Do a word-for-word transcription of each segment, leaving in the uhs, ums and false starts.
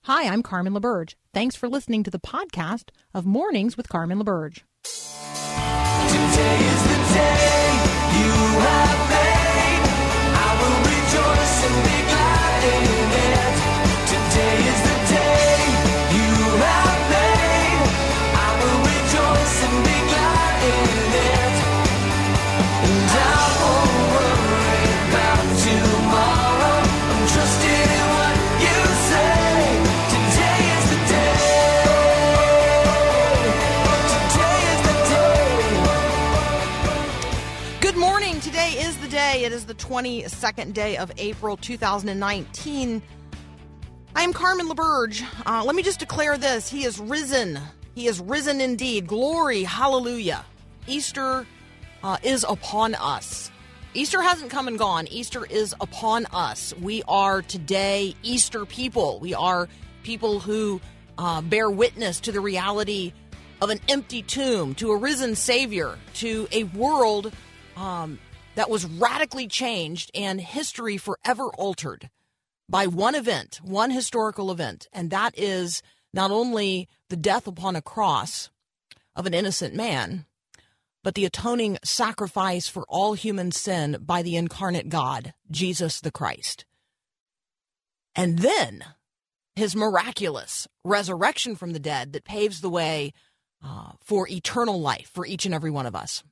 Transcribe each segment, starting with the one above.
Hi, I'm Carmen LaBerge. Thanks for listening to the podcast of Mornings with Carmen LaBerge. Today is the day you have made. I will rejoice and be glad in it. Today is the day you have made. I will rejoice and be glad in it. And I won't worry about tomorrow. I'm trusting in what you say. Today is the day. Today is the day. Good morning. Today is the day. It is the twenty-second day of April, two thousand nineteen. I am Carmen LaBerge. Uh, let me just declare this. He is risen. He is risen indeed. Glory. Hallelujah. Easter uh, is upon us. Easter hasn't come and gone. Easter is upon us. We are today Easter people. We are people who uh, bear witness to the reality of an empty tomb, to a risen Savior, to a world um, that was radically changed and history forever altered by one event, one historical event, and that is not only the death upon a cross of an innocent man, but the atoning sacrifice for all human sin by the incarnate God, Jesus the Christ. And then his miraculous resurrection from the dead that paves the way uh, for eternal life for each and every one of us.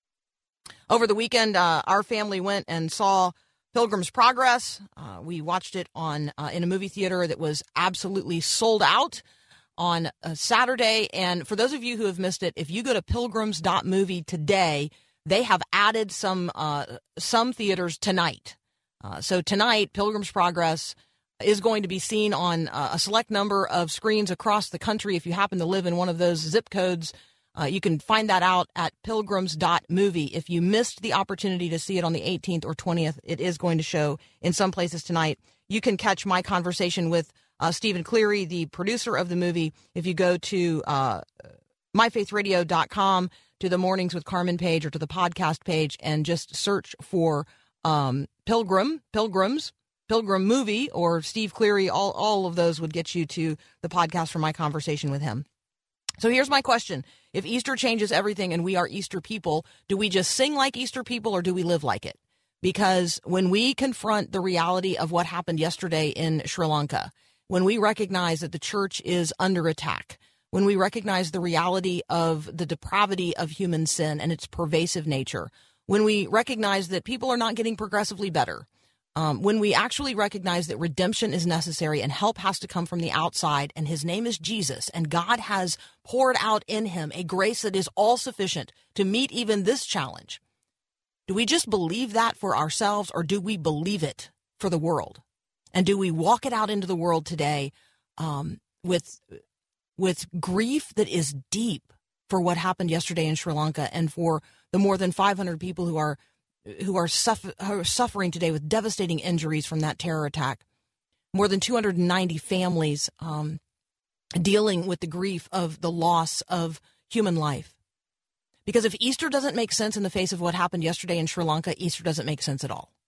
Over the weekend, uh, our family went and saw Pilgrim's Progress. Uh, we watched it on uh, in a movie theater that was absolutely sold out on a Saturday. And for those of you who have missed it, if you go to pilgrims dot movie today, they have added some uh, some theaters tonight. Uh, so tonight, Pilgrim's Progress is going to be seen on uh, a select number of screens across the country. If you happen to live in one of those zip codes, uh, you can find that out at pilgrims dot movie. If you missed the opportunity to see it on the eighteenth or twentieth, it is going to show in some places tonight. You can catch my conversation with uh, Stephen Cleary, the producer of the movie, if you go to uh, my faith radio dot com, to the Mornings with Carmen page, or to the podcast page, and just search for um, Pilgrim, Pilgrims, Pilgrim movie, or Steve Cleary. All, all of those would get you to the podcast for my conversation with him. So here's my question. If Easter changes everything and we are Easter people, do we just sing like Easter people, or do we live like it? Because when we confront the reality of what happened yesterday in Sri Lanka, when we recognize that the church is under attack, when we recognize the reality of the depravity of human sin and its pervasive nature, when we recognize that people are not getting progressively better, Um, when we actually recognize that redemption is necessary and help has to come from the outside, and his name is Jesus, and God has poured out in him a grace that is all sufficient to meet even this challenge, do we just believe that for ourselves, or do we believe it for the world? And do we walk it out into the world today um, with with grief that is deep for what happened yesterday in Sri Lanka, and for the more than five hundred people who are who are, suffer, who are suffering today with devastating injuries from that terror attack, more than two hundred ninety families um, dealing with the grief of the loss of human life? Because if Easter doesn't make sense in the face of what happened yesterday in Sri Lanka, Easter doesn't make sense at all.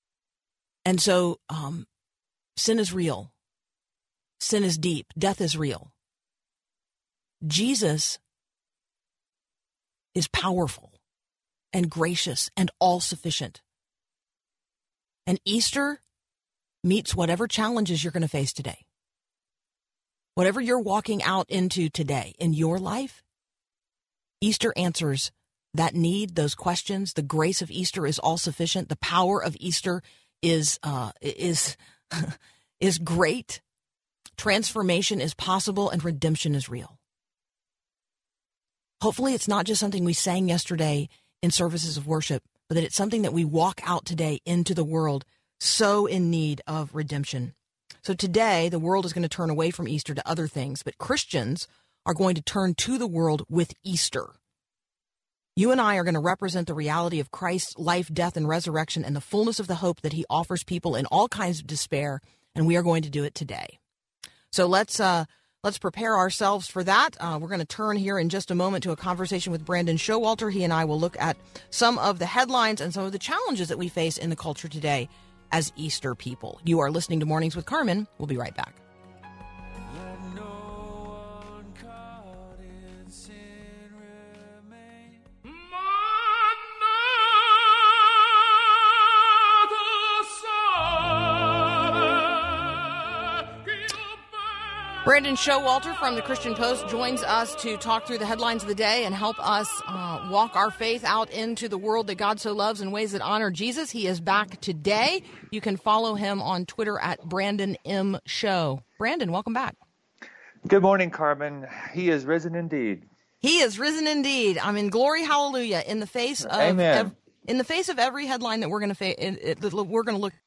And so um, sin is real. Sin is deep. Death is real. Jesus is powerful and gracious and all-sufficient. And Easter meets whatever challenges you're going to face today. Whatever you're walking out into today in your life, Easter answers that need, those questions. The grace of Easter is all-sufficient. The power of Easter is uh, is is great. Transformation is possible, and redemption is real. Hopefully it's not just something we sang yesterday in services of worship, but that it's something that we walk out today into the world so in need of redemption. So today, the world is going to turn away from Easter to other things, but Christians are going to turn to the world with Easter. You and I are going to represent the reality of Christ's life, death, and resurrection, and the fullness of the hope that he offers people in all kinds of despair, and we are going to do it today. So let's uh, let's prepare ourselves for that. Uh, we're going to turn here in just a moment to a conversation with Brandon Showalter. He and I will look at some of the headlines and some of the challenges that we face in the culture today as Easter people. You are listening to Mornings with Carmen. We'll be right back. Brandon Showalter from the Christian Post joins us to talk through the headlines of the day and help us uh, walk our faith out into the world that God so loves in ways that honor Jesus. He is back today. You can follow him on Twitter at Brandon M. Show. Brandon, welcome back. Good morning, Carmen. He is risen indeed. He is risen indeed. I'm in glory, hallelujah, in the face of Amen. Ev- in the face of every headline that we're going to fa- we're going to look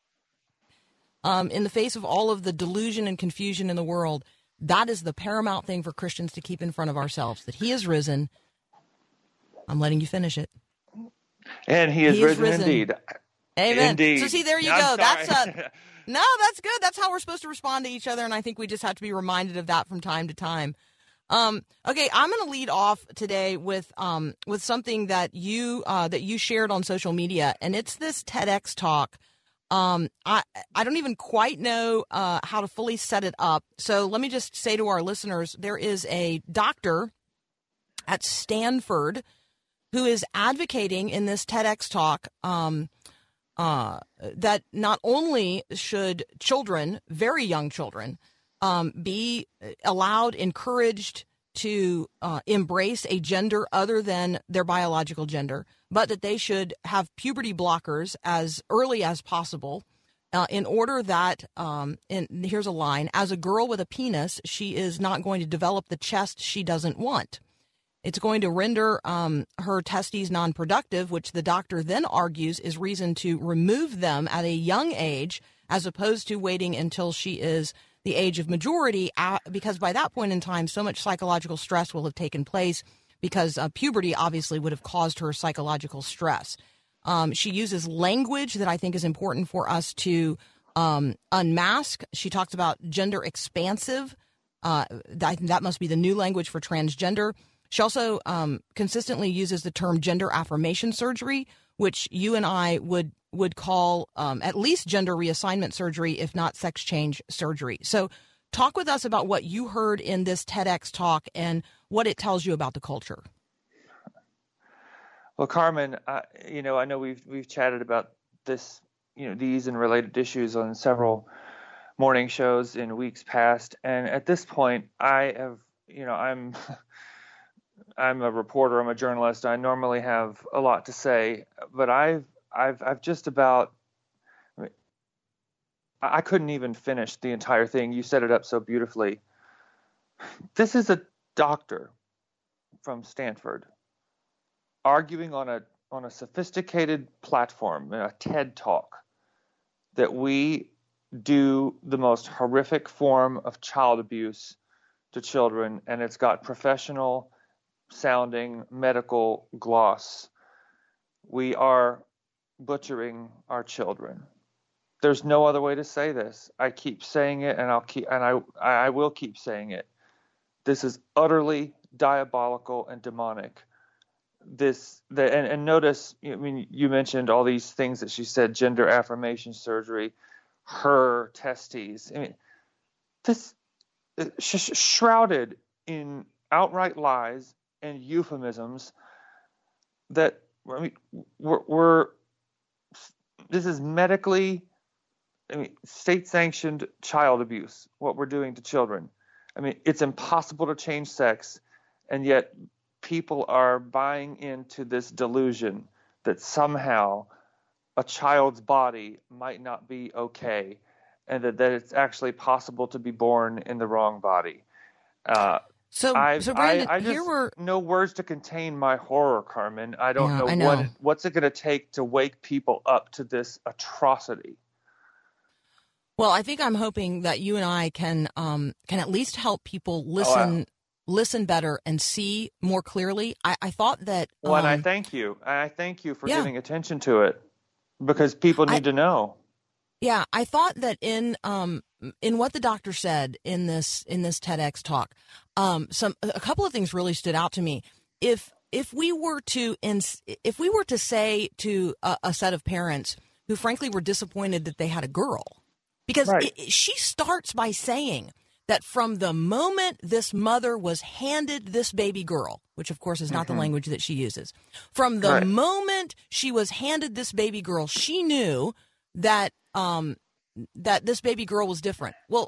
um, in the face of all of the delusion and confusion in the world. That is the paramount thing for Christians to keep in front of ourselves, that he is risen. I'm letting you finish it. And he is, he is risen, risen indeed. Amen. Indeed. So see, there you I'm go. sorry. That's uh, no, that's good. That's how we're supposed to respond to each other, and I think we just have to be reminded of that from time to time. Um, okay, I'm going to lead off today with um, with something that you uh, that you shared on social media, and it's this TEDx talk. Um, I I don't even quite know uh, how to fully set it up. So let me just say to our listeners, there is a doctor at Stanford who is advocating in this TEDx talk um, uh, that not only should children, very young children, um, be allowed, encouraged to uh, embrace a gender other than their biological gender, but that they should have puberty blockers as early as possible uh, in order that, um, and here's a line, as a girl with a penis, she is not going to develop the chest she doesn't want. It's going to render um, her testes non-productive, which the doctor then argues is reason to remove them at a young age, as opposed to waiting until she is the age of majority, uh, because by that point in time, so much psychological stress will have taken place because uh, puberty obviously would have caused her psychological stress. Um, she uses language that I think is important for us to um, unmask. She talks about gender expansive. Uh, that, that must be the new language for transgender. She also um, consistently uses the term gender affirmation surgery, which you and I would would call um, at least gender reassignment surgery, if not sex change surgery. So talk with us about what you heard in this TEDx talk and what it tells you about the culture. Well, Carmen, uh, you know, I know we've we've chatted about this, you know, these and related issues on several morning shows in weeks past, and at this point, I have, you know, I'm I'm a reporter, I'm a journalist. I normally have a lot to say, but I've I've I've just about I, mean, I couldn't even finish the entire thing. You set it up so beautifully. This is a doctor from Stanford arguing on a on a sophisticated platform, a TED Talk, that we do the most horrific form of child abuse to children, and it's got professional sounding medical gloss. We are butchering our children. There's no other way to say this. I keep saying it, and I'll keep and I I will keep saying it. This is utterly diabolical and demonic. This the and, and notice, I mean, you mentioned all these things that she said: gender affirmation surgery, her testes. I mean, this sh- shrouded in outright lies and euphemisms that I mean, we're, we're this is medically, I mean, state-sanctioned child abuse, what we're doing to children. I mean, it's impossible to change sex, and yet people are buying into this delusion that somehow a child's body might not be okay, and that, that it's actually possible to be born in the wrong body. Uh, So, I, so Brandon, I, I just here we're no words to contain my horror, Carmen. I don't Yeah, know, I know. what what's it going to take to wake people up to this atrocity. Well, I think I'm hoping that you and I can um, can at least help people listen wow. listen better and see more clearly. I, I thought that. Well, and I um, thank you. I thank you for Yeah. giving attention to it, because people need I- to know. Yeah, I thought that in um in what the doctor said in this in this TEDx talk, um some a couple of things really stood out to me. If if we were to ins- if we were to say to a, a set of parents who frankly were disappointed that they had a girl, because Right. it, it- she starts by saying that from the moment this mother was handed this baby girl, which of course is not Mm-hmm. the language that she uses, from the Right. moment she was handed this baby girl, she knew that um, that this baby girl was different. Well,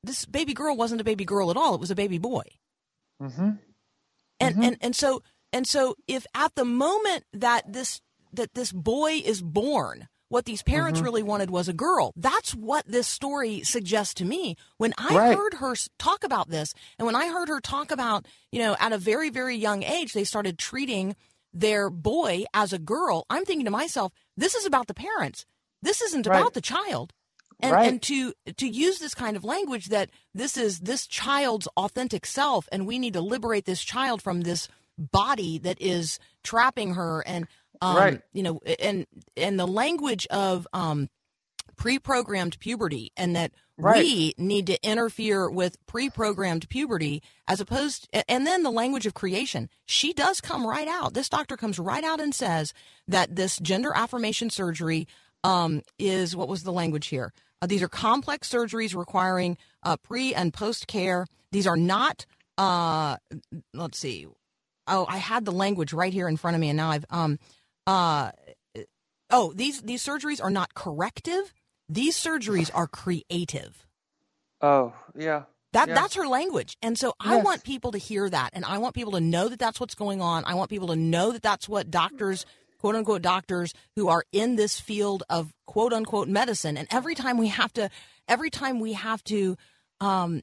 this baby girl wasn't a baby girl at all. It was a baby boy. Mm-hmm. And, Mm-hmm. and, and so, and so if at the moment that this, that this boy is born, what these parents Mm-hmm. really wanted was a girl. That's what this story suggests to me. When I Right. heard her s- talk about this, and when I heard her talk about, you know, at a very, very young age, they started treating their boy as a girl, I'm thinking to myself, this is about the parents. This isn't Right. about the child. And, Right. and to to use this kind of language that this is this child's authentic self, and we need to liberate this child from this body that is trapping her, and um, Right. you know, and and the language of um, pre-programmed puberty, and that Right. we need to interfere with pre-programmed puberty as opposed, and then the language of creation. She does come right out. This doctor comes right out and says that this gender affirmation surgery um, is, what was the language here? Uh, these are complex surgeries requiring uh, pre and post care. These are not, uh, let's see. Oh, I had the language right here in front of me, and now I've, um, uh, oh, these, these surgeries are not corrective. These surgeries are creative. Oh, yeah. That Yeah. That's her language. And so I Yes. want people to hear that, and I want people to know that that's what's going on. I want people to know that that's what doctors, quote unquote doctors who are in this field of quote unquote medicine. And every time we have to, every time we have to um,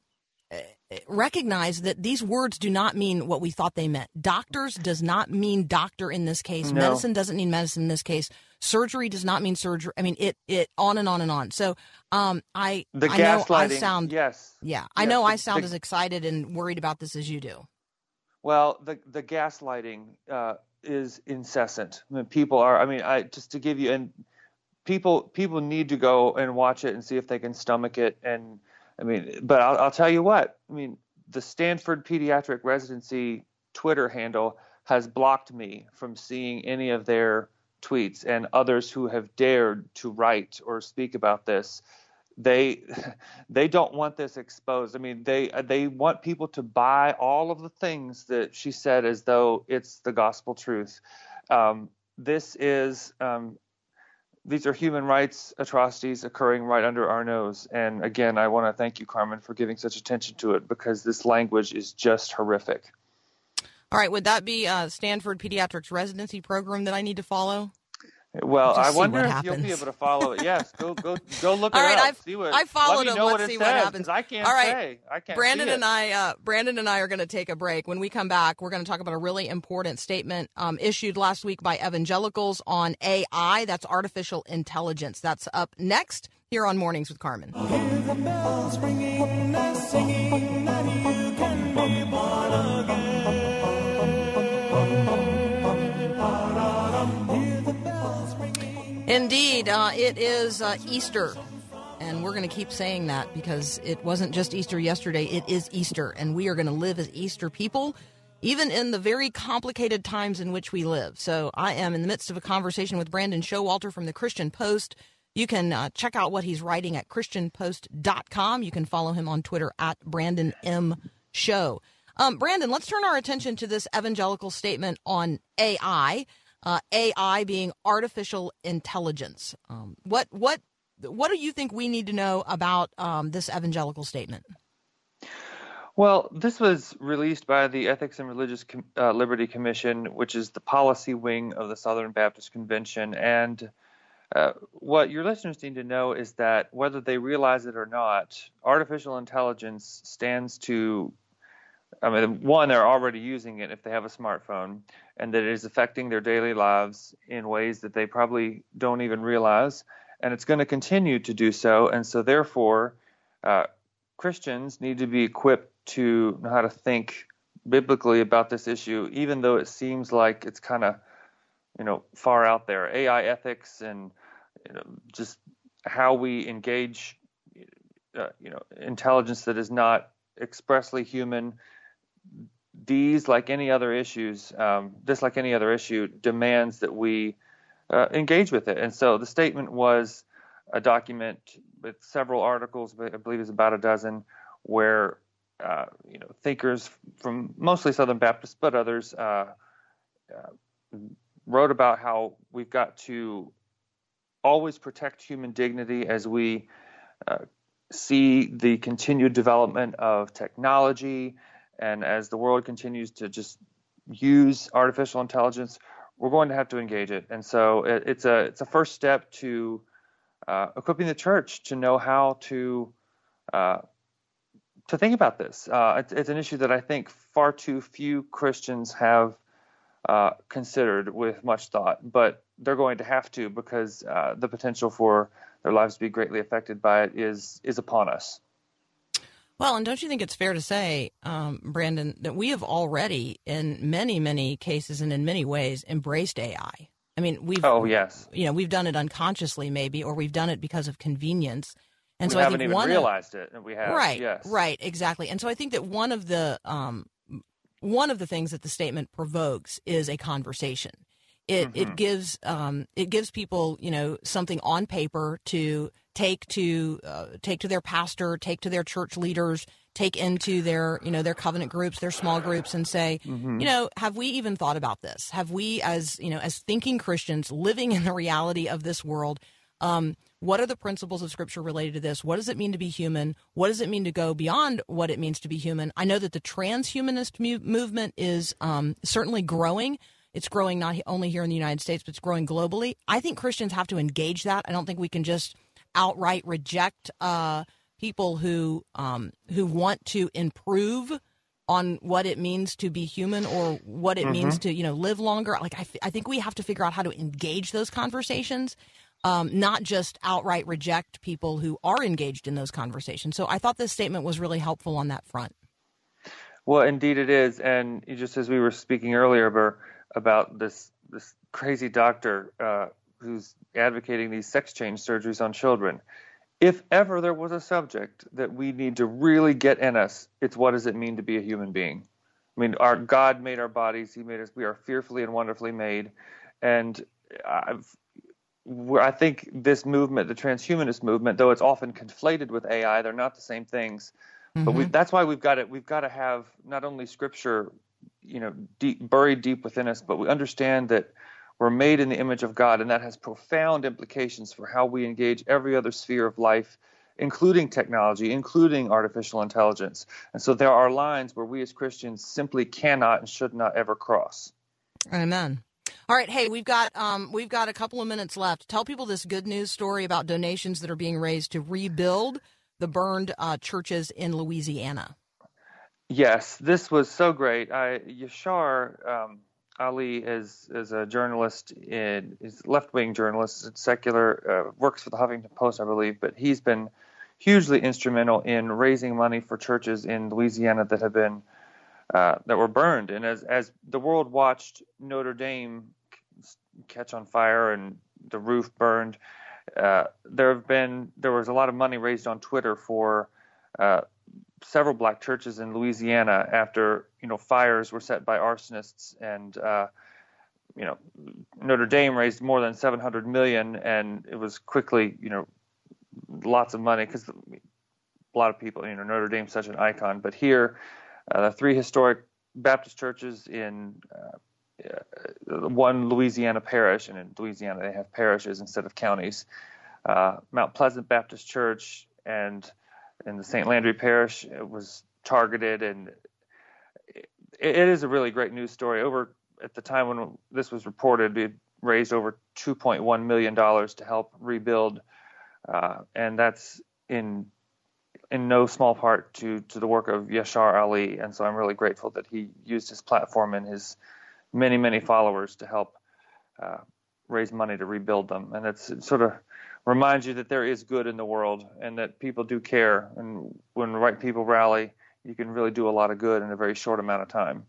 recognize that these words do not mean what we thought they meant. Doctors does not mean doctor in this case. No. Medicine doesn't mean medicine in this case. Surgery does not mean surgery. I mean, it, it on and on and on. So um, I, The I know I gaslighting. sound, Yes. yeah, I Yes, know the- I sound the- as excited and worried about this as you do. Well, the the gaslighting uh, is incessant. I mean, people are. I mean, I just to give you and people people need to go and watch it and see if they can stomach it. And I mean, but I'll, I'll tell you what. I mean, the Stanford Pediatric Residency Twitter handle has blocked me from seeing any of their tweets, and others who have dared to write or speak about this. They they don't want this exposed. I mean, they they want people to buy all of the things that she said as though it's the gospel truth. Um, this is um, these are human rights atrocities occurring right under our nose. And again, I want to thank you, Carmen, for giving such attention to it, because this language is just horrific. All right, would that be a Stanford Pediatrics residency program that I need to follow? Well, Just I see wonder what if happens. you'll be able to follow it. Yes, go go go look All it right, up. I've- see what, I followed let me him. know Let's what it see says, what happens. 'cause I can't All right, say. I can't Brandon see and it. I, uh, Brandon and I are going to take a break. When we come back, we're going to talk about a really important statement um, issued last week by evangelicals on A I. That's artificial intelligence. That's up next here on Mornings with Carmen. Hear the bells ringing and singing that you can be born again. Hear the bells ringing. Indeed, uh, it is uh, Easter, and we're going to keep saying that because it wasn't just Easter yesterday. It is Easter, and we are going to live as Easter people, even in the very complicated times in which we live. So I am in the midst of a conversation with Brandon Showalter from the Christian Post. You can uh, check out what he's writing at christian post dot com. You can follow him on Twitter at Brandon M. Show. Um, Brandon, let's turn our attention to this evangelical statement on A I. Uh, A I being artificial intelligence. Um, what what what do you think we need to know about um, this evangelical statement? Well, this was released by the Ethics and Religious Com- uh, Liberty Commission, which is the policy wing of the Southern Baptist Convention. And uh, what your listeners need to know is that whether they realize it or not, artificial intelligence stands to, I mean, one, they're already using it if they have a smartphone, and that it is affecting their daily lives in ways that they probably don't even realize. And it's going to continue to do so. And so therefore, uh, Christians need to be equipped to know how to think biblically about this issue, even though it seems like it's kind of, you know, far out there. A I ethics and, you know, just how we engage, uh, you know, intelligence that is not expressly human. These, like any other issues, um, this, like any other issue, demands that we uh, engage with it. And so the statement was a document with several articles, I believe it's about a dozen, where uh, you know thinkers from mostly Southern Baptists, but others, uh, uh, wrote about how we've got to always protect human dignity as we uh, see the continued development of technology, and as the world continues to just use artificial intelligence, we're going to have to engage it. And so it, it's a it's a first step to uh, equipping the church to know how to uh, to think about this. Uh, it's, it's an issue that I think far too few Christians have uh, considered with much thought, but they're going to have to, because uh, the potential for their lives to be greatly affected by it is is upon us. Well, and don't you think it's fair to say, um, Brandon, that we have already, in many, many cases and in many ways, embraced A I? I mean, we've oh yes, you know, we've done it unconsciously, maybe, or we've done it because of convenience. And we so haven't I think even one realized of, it, and we have. Right, yes. right, exactly. And so I think that one of the um, one of the things that the statement provokes is a conversation. It mm-hmm. it gives um, it gives people, you know, something on paper to take to uh, take to their pastor, take to their church leaders, take into their, you know, their covenant groups, their small groups, and say, mm-hmm. you know, have we even thought about this? Have we, as you know, as thinking Christians living in the reality of this world, um, what are the principles of Scripture related to this? What does it mean to be human? What does it mean to go beyond what it means to be human? I know that the transhumanist mu- movement is um, certainly growing. It's growing not only here in the United States, but it's growing globally. I think Christians have to engage that. I don't think we can just outright reject uh, people who um, who want to improve on what it means to be human, or what it mm-hmm. means to, you know, live longer. Like I, f- I think we have to figure out how to engage those conversations, um, not just outright reject people who are engaged in those conversations. So I thought this statement was really helpful on that front. Well, indeed it is, and just as we were speaking earlier, Burr, about this this crazy doctor uh, who's advocating these sex change surgeries on children. If ever there was a subject that we need to really get in us, it's what does it mean to be a human being? I mean, our God made our bodies. He made us. We are fearfully and wonderfully made. And I've, I think this movement, the transhumanist movement, though it's often conflated with A I, they're not the same things. Mm-hmm. But we, that's why we've got to we've got to have not only Scripture, you know, deep, buried deep within us, but we understand that we're made in the image of God, and that has profound implications for how we engage every other sphere of life, including technology, including artificial intelligence. And so there are lines where we as Christians simply cannot and should not ever cross. Amen. All right, hey, we've got um, we've got a couple of minutes left. Tell people this good news story about donations that are being raised to rebuild the burned uh, churches in Louisiana. Yes, this was so great. I, Yashar um, Ali is is a journalist, in, is left-wing journalist, secular, uh, works for the Huffington Post, I believe, but he's been hugely instrumental in raising money for churches in Louisiana that have been uh, that were burned. And as as the world watched Notre Dame catch on fire and the roof burned, uh, there have been there was a lot of money raised on Twitter for uh, several black churches in Louisiana after, you know, fires were set by arsonists, and uh, you know, Notre Dame raised more than seven hundred million dollars, and it was quickly, you know, lots of money because a lot of people, you know, Notre Dame's such an icon. But here, uh, the three historic Baptist churches in uh, uh, one Louisiana parish, and in Louisiana they have parishes instead of counties, uh, Mount Pleasant Baptist Church and in the Saint Landry Parish, it was targeted, and it, it is a really great news story. Over at the time when this was reported, it raised over two point one million dollars to help rebuild, uh, and that's in in no small part to to the work of Yashar Ali. And so I'm really grateful that he used his platform and his many many followers to help uh, raise money to rebuild them. And it's it sort of reminds you that there is good in the world and that people do care. And when the right people rally, you can really do a lot of good in a very short amount of time.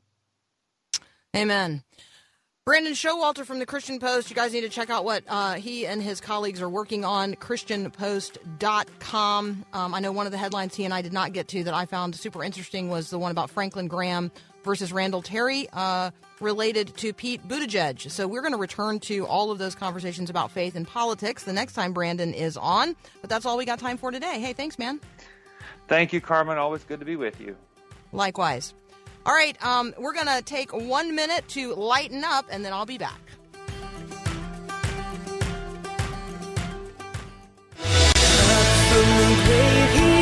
Amen. Brandon Showalter from the Christian Post. You guys need to check out what uh, he and his colleagues are working on, christian post dot com. Um, I know one of the headlines he and I did not get to that I found super interesting was the one about Franklin Graham versus Randall Terry, uh, related to Pete Buttigieg. So we're going to return to all of those conversations about faith and politics the next time Brandon is on. But that's all we got time for today. Hey, thanks, man. Thank you, Carmen. Always good to be with you. Likewise. All right, um, we're going to take one minute to lighten up, and then I'll be back. Absolute great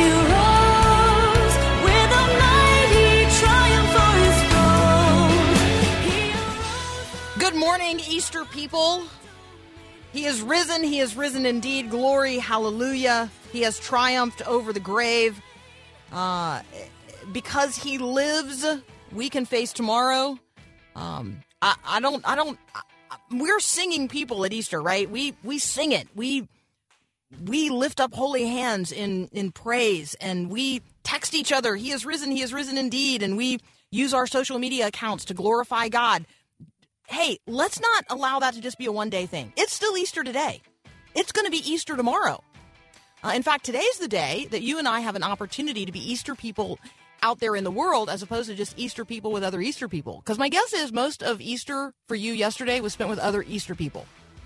Easter people. He is risen. He is risen indeed. Glory, hallelujah. He has triumphed over the grave. Uh, because he lives, we can face tomorrow. Um, I, I don't, I don't, I, we're singing people at Easter, right? We, we sing it. We, we lift up holy hands in, in praise, and we text each other. He is risen. He is risen indeed. And we use our social media accounts to glorify God. Hey, let's not allow that to just be a one-day thing. It's still Easter today. It's going to be Easter tomorrow. Uh, in fact, today's the day that you and I have an opportunity to be Easter people out there in the world, as opposed to just Easter people with other Easter people. Because my guess is most of Easter for you yesterday was spent with other Easter people.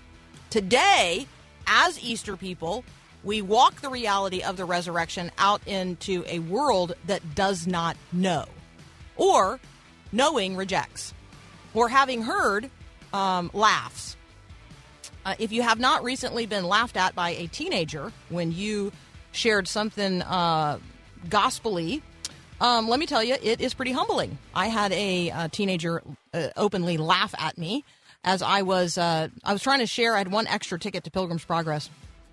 Today, as Easter people, we walk the reality of the resurrection out into a world that does not know, or knowing rejects, or having heard um, laughs. Uh, if you have not recently been laughed at by a teenager when you shared something uh, gospel-y, um, let me tell you, it is pretty humbling. I had a, a teenager uh, openly laugh at me as I was uh, I was trying to share. I had one extra ticket to Pilgrim's Progress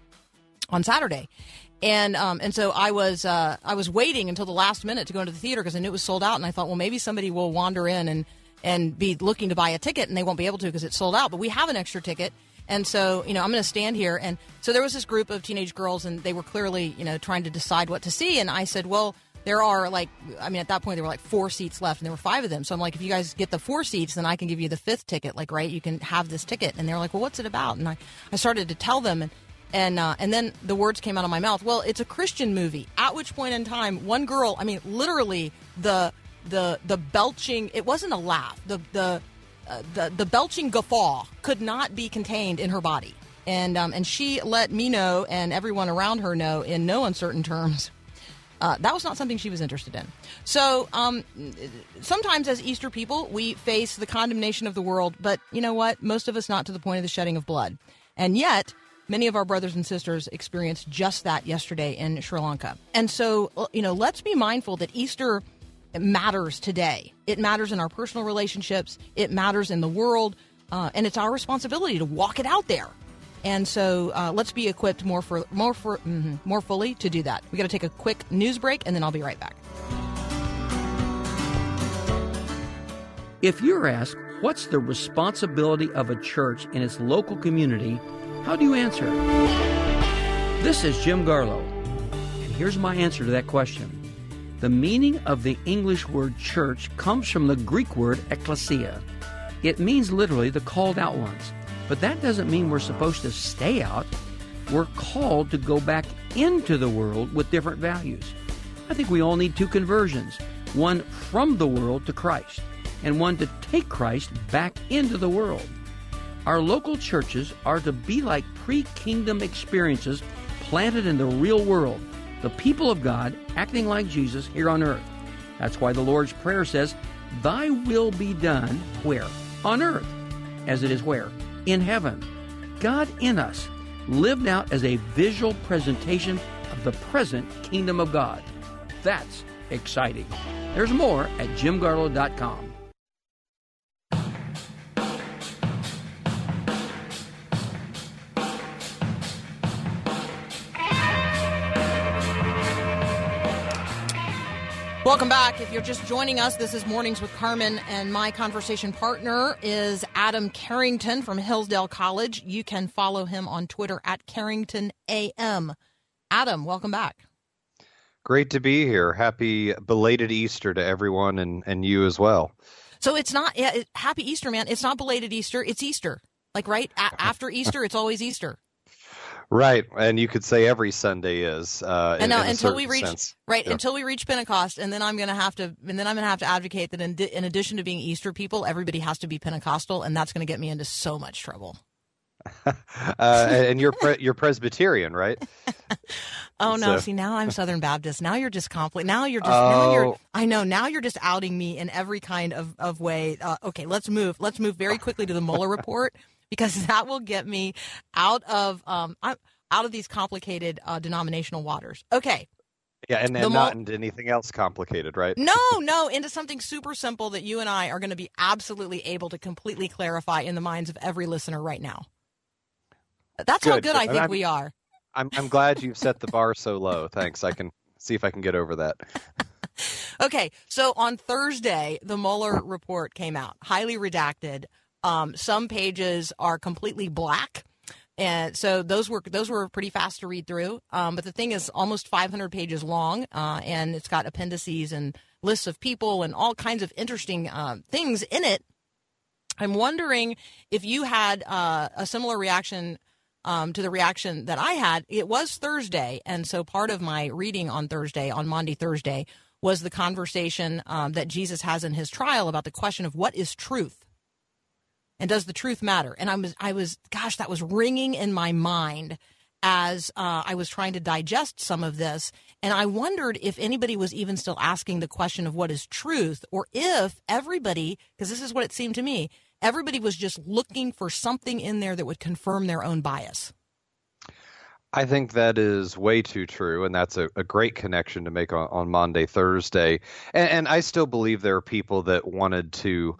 on Saturday, and um, and so I was uh, I was waiting until the last minute to go into the theater because I knew it was sold out, and I thought, well, maybe somebody will wander in and and be looking to buy a ticket, and they won't be able to because it's sold out. But we have an extra ticket. And so, you know, I'm going to stand here. And so there was this group of teenage girls, and they were clearly, you know, trying to decide what to see. And I said, well, there are like, I mean, at that point, there were like four seats left, and there were five of them. So I'm like, if you guys get the four seats, then I can give you the fifth ticket. Like, right, you can have this ticket. And they're like, well, what's it about? And I, I started to tell them. And and uh, and then the words came out of my mouth. Well, it's a Christian movie. At which point in time, one girl, I mean, literally the the the belching, it wasn't a laugh. The the Uh, the the belching guffaw could not be contained in her body, and um, and she let me know and everyone around her know in no uncertain terms uh, that was not something she was interested in. So um, sometimes as Easter people we face the condemnation of the world, but you know what? Most of us not to the point of the shedding of blood, and yet many of our brothers and sisters experienced just that yesterday in Sri Lanka. And so you know, let's be mindful that Easter It matters today. It matters in our personal relationships. It matters in the world. Uh, and it's our responsibility to walk it out there. And so uh, let's be equipped more for more for mm-hmm, more fully to do that. We got to take a quick news break, and then I'll be right back. If you're asked, what's the responsibility of a church in its local community, how do you answer? This is Jim Garlow, and here's my answer to that question. The meaning of the English word church comes from the Greek word ekklesia. It means literally the called out ones. But that doesn't mean we're supposed to stay out. We're called to go back into the world with different values. I think we all need two conversions, one from the world to Christ, and one to take Christ back into the world. Our local churches are to be like pre-kingdom experiences planted in the real world. The people of God acting like Jesus here on earth. That's why the Lord's Prayer says, Thy will be done, where? On earth. As it is where? In heaven. God in us, lived out as a visual presentation of the present kingdom of God. That's exciting. There's more at jim garlow dot com. Welcome back. If you're just joining us, this is Mornings with Carmen, and my conversation partner is Adam Carrington from Hillsdale College. You can follow him on Twitter at Carrington A M. Adam, welcome back. Great to be here. Happy belated Easter to everyone, and, and you as well. So it's not, yeah, it, happy Easter, man. It's not belated Easter. It's Easter. Like, right? A- after Easter, it's always Easter. Right, and you could say every Sunday is. Uh, and in, now, in until we reach sense. right yeah. until we reach Pentecost, and then I'm going to have to, and then I'm going to have to advocate that in, in addition to being Easter people, everybody has to be Pentecostal, and that's going to get me into so much trouble. uh, and you're pre- you're Presbyterian, right? Oh no! So. See, now I'm Southern Baptist. Now you're just compli- Now you're just. Oh. Now you're. I know. Now you're just outing me in every kind of of way. Uh, okay, let's move. Let's move very quickly to the Mueller report, because that will get me out of um. I'm, out of these complicated uh, denominational waters. Okay, Yeah, and, The and Mul- not into anything else complicated, right? No, no, into something super simple that you and I are going to be absolutely able to completely clarify in the minds of every listener right now. That's how Good. good I think I'm, we are. I'm I'm glad you've set the bar so low. Thanks. I can see if I can get over that. Okay, so on Thursday, the Mueller report came out, highly redacted. Um, some pages are completely black, and so those were those were pretty fast to read through. Um, but the thing is almost five hundred pages long, uh, and it's got appendices and lists of people and all kinds of interesting uh, things in it. I'm wondering if you had uh, a similar reaction um, to the reaction that I had. It was Thursday, and so part of my reading on Thursday, on Maundy Thursday, was the conversation um, that Jesus has in his trial about the question of what is truth, and does the truth matter? And I was, I was, gosh, that was ringing in my mind as uh, I was trying to digest some of this, and I wondered if anybody was even still asking the question of what is truth, or if everybody, because this is what it seemed to me, everybody was just looking for something in there that would confirm their own bias. I think that is way too true, and that's a, a great connection to make on, on Maundy Thursday. And, and I still believe there are people that wanted to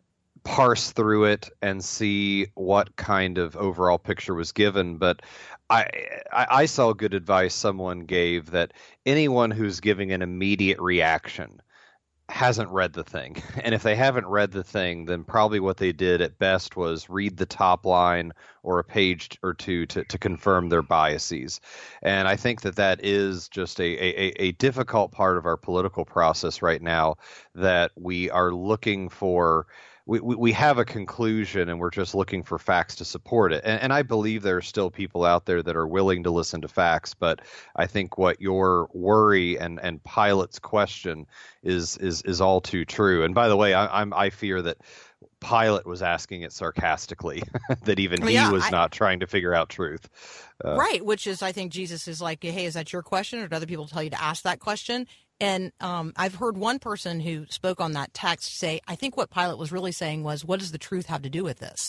parse through it and see what kind of overall picture was given. But I, I, I saw good advice someone gave that anyone who's giving an immediate reaction hasn't read the thing. And if they haven't read the thing, then probably what they did at best was read the top line or a page or two to, to confirm their biases. And I think that that is just a, a, a difficult part of our political process right now, that we are looking for We, we, we have a conclusion and we're just looking for facts to support it. And, and I believe there are still people out there that are willing to listen to facts. But I think what your worry and, and Pilate's question is is is all too true. And by the way, I, I'm I fear that Pilate was asking it sarcastically, that even Well, he yeah, was I- not trying to figure out truth. Uh, Right, which is, I think Jesus is like, hey, is that your question? Or do other people tell you to ask that question? And um, I've heard one person who spoke on that text say, I think what Pilate was really saying was, what does the truth have to do with this?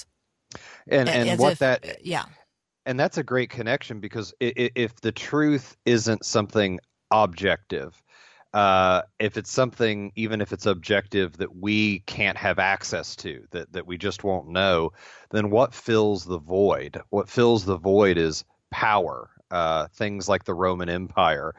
And and As what if- that yeah. and that's a great connection, because i- i- if the truth isn't something objective, uh, if it's something, even if it's objective, that we can't have access to, that, that we just won't know, then what fills the void? What fills the void is power. Uh, things like the Roman Empire.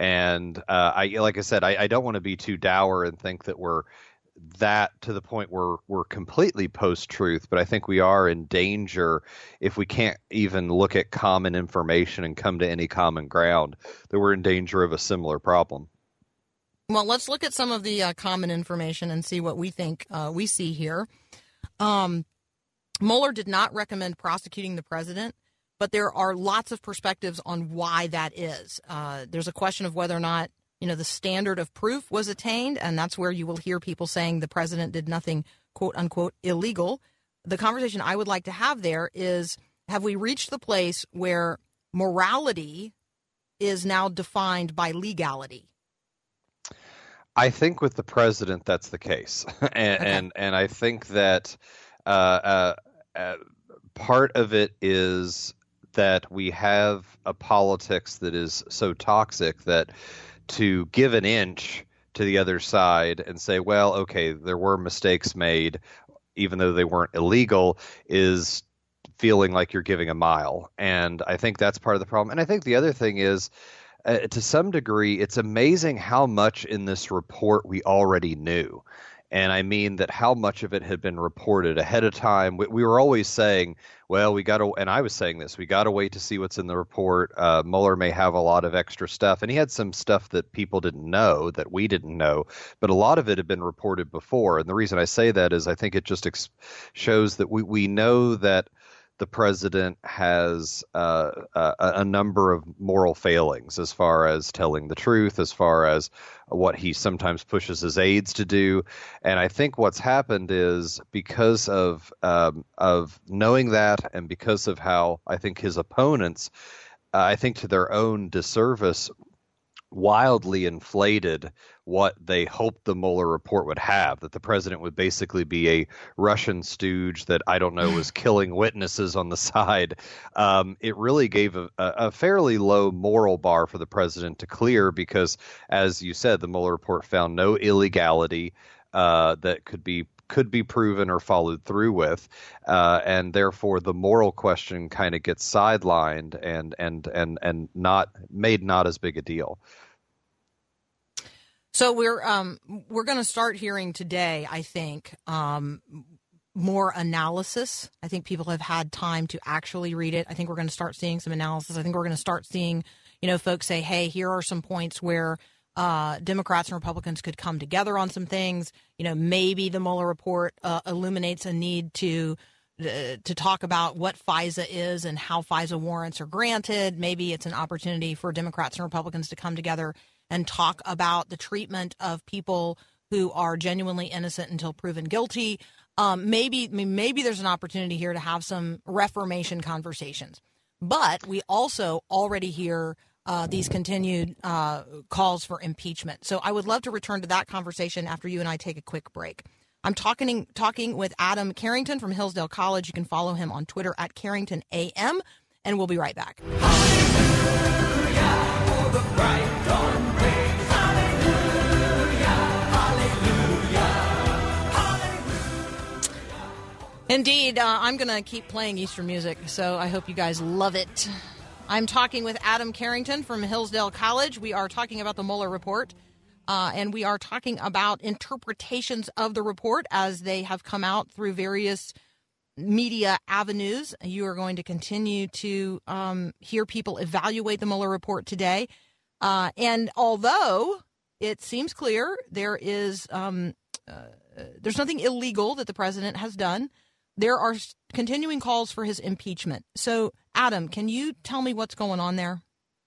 And uh, I, like I said, I, I don't want to be too dour and think that we're that to the point where we're completely post-truth, but I think we are in danger if we can't even look at common information and come to any common ground, that we're in danger of a similar problem. Well, let's look at some of the uh, common information and see what we think uh, we see here. Um, Mueller did not recommend prosecuting the president, but there are lots of perspectives on why that is. Uh, there's a question of whether or not, you know, the standard of proof was attained, and that's where you will hear people saying the president did nothing, quote unquote, illegal. The conversation I would like to have there is, have we reached the place where morality is now defined by legality? I think with the president, that's the case. and, Okay. and and I think that uh, uh, uh, part of it is that we have a politics that is so toxic that to give an inch to the other side and say, well, okay, there were mistakes made, even though they weren't illegal, is feeling like you're giving a mile. And I think that's part of the problem. And I think the other thing is, uh, to some degree, it's amazing how much in this report we already knew. And I mean that how much of it had been reported ahead of time. We, we were always saying, well, we got to, and I was saying this, we got to wait to see what's in the report. Uh, Mueller may have a lot of extra stuff. And he had some stuff that people didn't know, that we didn't know. But a lot of it had been reported before. And the reason I say that is I think it just ex- shows that we, we know that the president has uh, a, a number of moral failings as far as telling the truth, as far as what he sometimes pushes his aides to do. And I think what's happened is because of um, of knowing that, and because of how I think his opponents, uh, I think to their own disservice, wildly inflated what they hoped the Mueller report would have, that the president would basically be a Russian stooge that, I don't know, was killing witnesses on the side. Um, it really gave a, a fairly low moral bar for the president to clear because, as you said, the Mueller report found no illegality uh, that could be could be proven or followed through with, uh, and therefore the moral question kind of gets sidelined and and and and not made not as big a deal. So we're um, we're going to start hearing today, I think, um, more analysis. I think people have had time to actually read it. I think we're going to start seeing some analysis. I think we're going to start seeing, you know, folks say, hey, here are some points where Uh, Democrats and Republicans could come together on some things. You know, maybe the Mueller report uh, illuminates a need to uh, to talk about what FISA is and how FISA warrants are granted. Maybe it's an opportunity for Democrats and Republicans to come together and talk about the treatment of people who are genuinely innocent until proven guilty. Um, maybe maybe there's an opportunity here to have some reformation conversations. But we also already hear Uh, these continued uh, calls for impeachment. So I would love to return to that conversation after you and I take a quick break. I'm talking talking with Adam Carrington from Hillsdale College. You can follow him on Twitter at Carrington A M, and we'll be right back. Hallelujah, for the bright dawn breaks. Hallelujah, hallelujah, hallelujah. Indeed, uh, I'm going to keep playing Easter music, so I hope you guys love it. I'm talking with Adam Carrington from Hillsdale College. We are talking about the Mueller report, uh, and we are talking about interpretations of the report as they have come out through various media avenues. You are going to continue to um, hear people evaluate the Mueller report today. Uh, and although it seems clear there is um, uh, there's nothing illegal that the president has done, there are continuing calls for his impeachment. So, Adam, can you tell me what's going on there?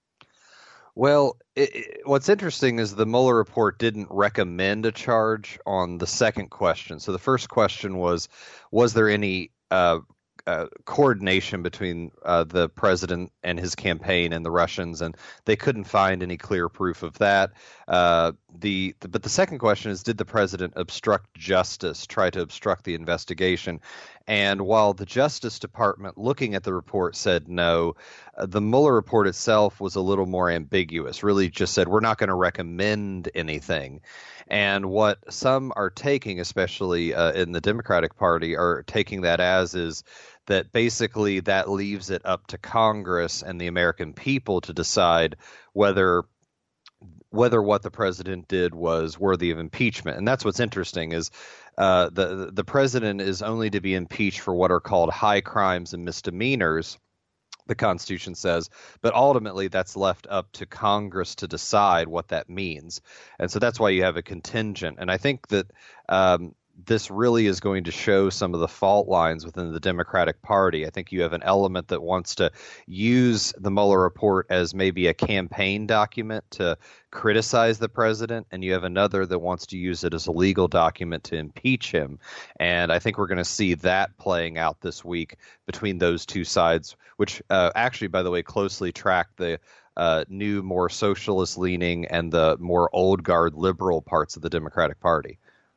Well, it, it, what's interesting is the Mueller report didn't recommend a charge on the second question. So the first question was, was there any uh, uh, coordination between uh, the president and his campaign and the Russians? And they couldn't find any clear proof of that. Uh, the, the but the second question is, did the president obstruct justice, try to obstruct the investigation? And while the Justice Department, looking at the report, said no, uh, the Mueller report itself was a little more ambiguous, really just said, we're not going to recommend anything. And what some are taking, especially uh, in the Democratic Party, are taking that as is that basically that leaves it up to Congress and the American people to decide whether whether what the president did was worthy of impeachment. And that's what's interesting is uh, the the president is only to be impeached for what are called high crimes and misdemeanors, the Constitution says, but ultimately that's left up to Congress to decide what that means. And so that's why you have a contingent. And I think that um, this really is going to show some of the fault lines within the Democratic Party. I think you have an element that wants to use the Mueller report as maybe a campaign document to criticize the president, and you have another that wants to use it as a legal document to impeach him. And I think we're going to see that playing out this week between those two sides, which uh, actually, by the way, closely track the uh, new, more socialist-leaning and the more old-guard liberal parts of the Democratic Party.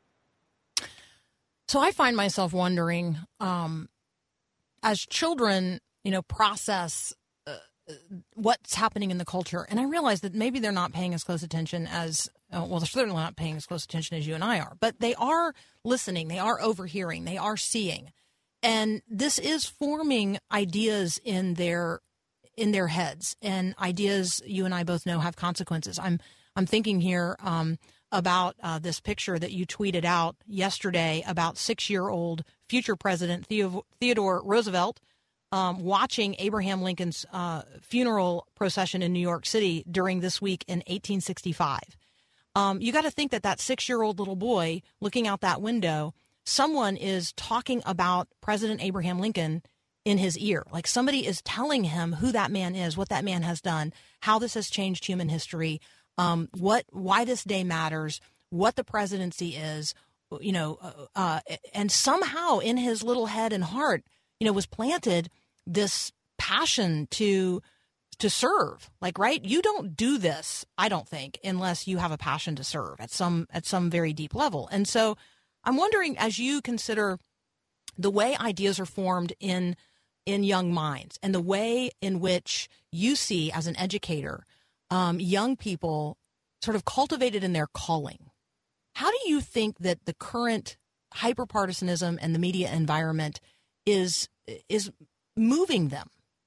So I find myself wondering, um, as children, you know, process uh, what's happening in the culture, and I realize that maybe they're not paying as close attention as, uh, well, they're certainly not paying as close attention as you and I are, but they are listening, they are overhearing, they are seeing, and this is forming ideas in their in their heads, and ideas you and I both know have consequences. I'm I'm thinking here. Um, about uh, this picture that you tweeted out yesterday about six-year-old future President Theo- Theodore Roosevelt um, watching Abraham Lincoln's uh, funeral procession in New York City during this week in eighteen sixty-five. Um, you got to think that that six-year-old little boy looking out that window, someone is talking about President Abraham Lincoln in his ear. Like somebody is telling him who that man is, what that man has done, how this has changed human history, Um, what, why this day matters, what the presidency is, you know, uh, and somehow in his little head and heart, you know, was planted this passion to to serve. Like, right? You don't do this, I don't think, unless you have a passion to serve at some at some very deep level. And so I'm wondering, as you consider the way ideas are formed in in young minds and the way in which you see as an educator um, young people sort of cultivated in their calling, how do you think that the current hyperpartisanism and the media environment is is moving them?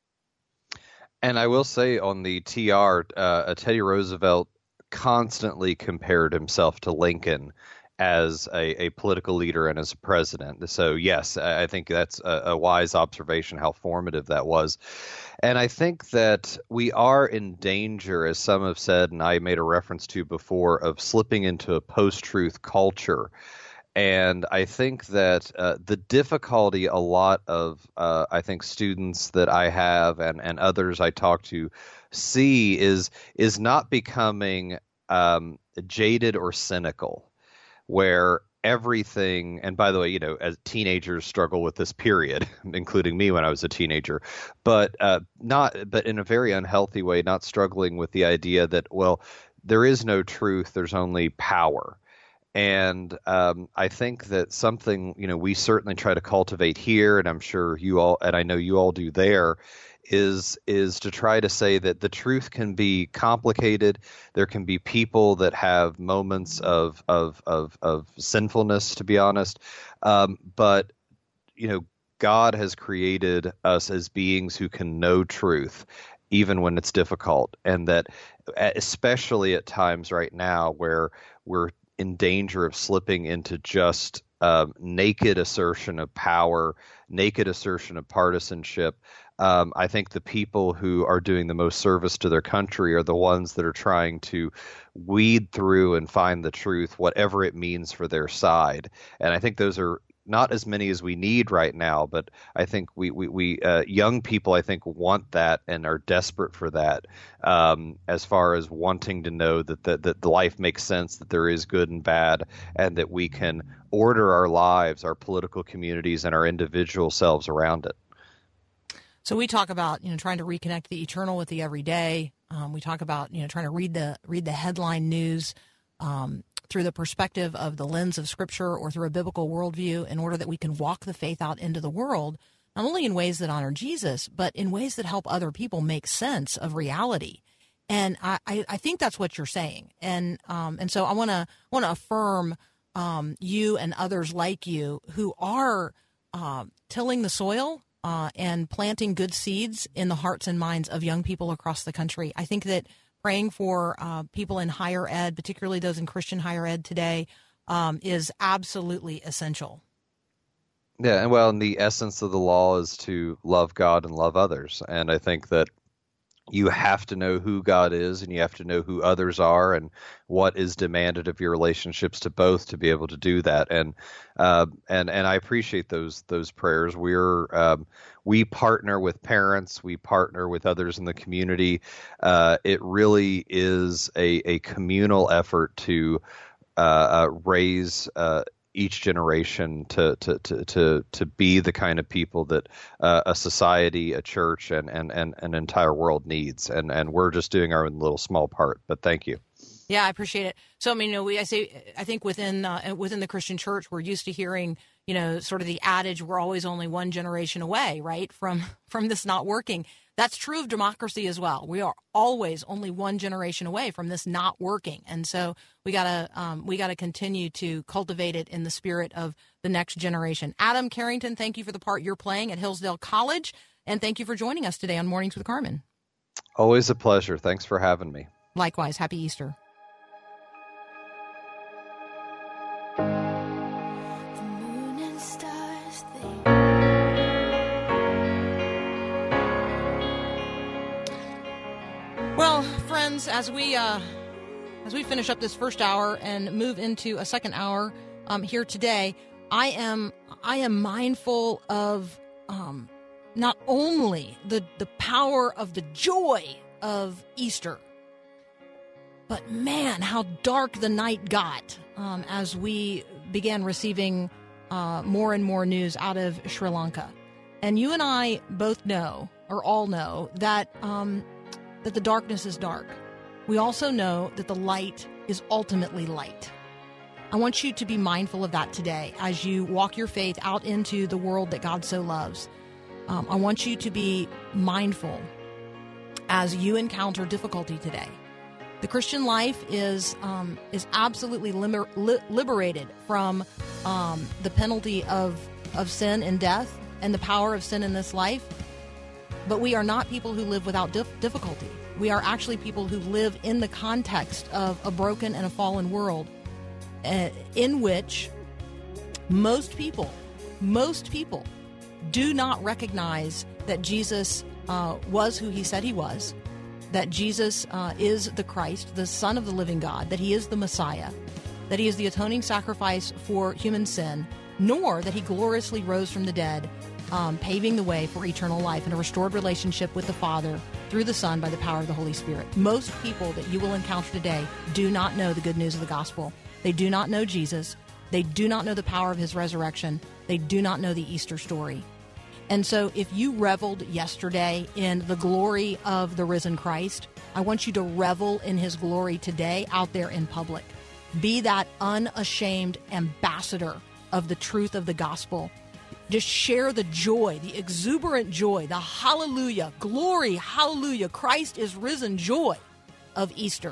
And I will say on the T R, uh, Teddy Roosevelt constantly compared himself to Lincoln as a, a political leader and as a president. So, yes, I think that's a, a wise observation, how formative that was. And I think that we are in danger, as some have said, and I made a reference to before, of slipping into a post-truth culture. And I think that uh, the difficulty a lot of, uh, I think, students that I have and, and others I talk to see is is not becoming um, jaded or cynical, where everything, and by the way, you know, as teenagers struggle with this period, including me when I was a teenager, but uh, not, but in a very unhealthy way, not struggling with the idea that, well, there is no truth, there's only power. And um, I think that something, you know, we certainly try to cultivate here, and I'm sure you all, and I know you all do there, is is to try to say that the truth can be complicated. There can be people that have moments of of of, of sinfulness, to be honest. Um, but, you know, God has created us as beings who can know truth, even when it's difficult. And that especially at times right now where we're in danger of slipping into just um, naked assertion of power, naked assertion of partisanship. Um, I think the people who are doing the most service to their country are the ones that are trying to weed through and find the truth, whatever it means for their side. And I think those are not as many as we need right now, but I think we, we, we uh, young people, I think, want that and are desperate for that, um, as far as wanting to know that, that, that the life makes sense, that there is good and bad, and that we can order our lives, our political communities, and our individual selves around it. So we talk about, you know, trying to reconnect the eternal with the everyday. Um, we talk about, you know, trying to read the read the headline news um, through the perspective of the lens of Scripture or through a biblical worldview, in order that we can walk the faith out into the world, not only in ways that honor Jesus, but in ways that help other people make sense of reality. And I, I, I think that's what you're saying. And um, and so I want to want to affirm um, you and others like you who are uh, tilling the soil uh, and planting good seeds in the hearts and minds of young people across the country. I think that praying for uh, people in higher ed, particularly those in Christian higher ed today, um, is absolutely essential. Yeah, and well, and the essence of the law is to love God and love others. And I think that you have to know who God is, and you have to know who others are, and what is demanded of your relationships to both to be able to do that. And uh, and and I appreciate those those prayers. We're um, we partner with parents, we partner with others in the community. Uh, it really is a a communal effort to uh, uh, raise Uh, each generation to, to, to, to, to be the kind of people that uh, a society, a church, and, and, and an entire world needs. And, and we're just doing our own little small part, but thank you. Yeah, I appreciate it. So, I mean, you know, we, I say, I think within, uh, within the Christian church, we're used to hearing, you know, sort of the adage, we're always only one generation away, right, from, from this not working. That's true of democracy as well. We are always only one generation away from this not working. And so we gotta um, we gotta continue to cultivate it in the spirit of the next generation. Adam Carrington, thank you for the part you're playing at Hillsdale College, and thank you for joining us today on Mornings with Carmen. Always a pleasure. Thanks for having me. Likewise. Happy Easter. Well, friends, as we uh, as we finish up this first hour and move into a second hour um, here today, I am I am mindful of um, not only the the power of the joy of Easter, but man, how dark the night got um, as we began receiving uh, more and more news out of Sri Lanka. And you and I both know, or all know, that Um, that the darkness is dark. We also know that the light is ultimately light. I want you to be mindful of that today as you walk your faith out into the world that God so loves. Um, I want you to be mindful as you encounter difficulty today. The Christian life is um, is absolutely liber- li- liberated from um, the penalty of, of sin and death and the power of sin in this life. But we are not people who live without dif- difficulty. We are actually people who live in the context of a broken and a fallen world uh, in which most people, most people do not recognize that Jesus uh, was who he said he was, that Jesus uh, is the Christ, the Son of the living God, that he is the Messiah, that he is the atoning sacrifice for human sin, nor that he gloriously rose from the dead, um, paving the way for eternal life and a restored relationship with the Father through the Son by the power of the Holy Spirit. Most people that you will encounter today do not know the good news of the gospel. They do not know Jesus. They do not know the power of his resurrection. They do not know the Easter story. And so if you reveled yesterday in the glory of the risen Christ, I want you to revel in his glory today out there in public. Be that unashamed ambassador of the truth of the gospel. Just share the joy, the exuberant joy, the hallelujah, glory, hallelujah, Christ is risen joy of Easter.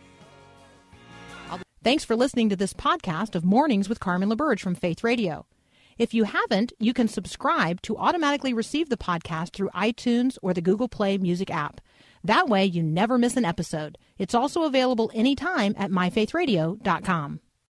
Thanks for listening to this podcast of Mornings with Carmen LaBerge from Faith Radio. If you haven't, you can subscribe to automatically receive the podcast through iTunes or the Google Play Music app. That way you never miss an episode. It's also available anytime at my faith radio dot com.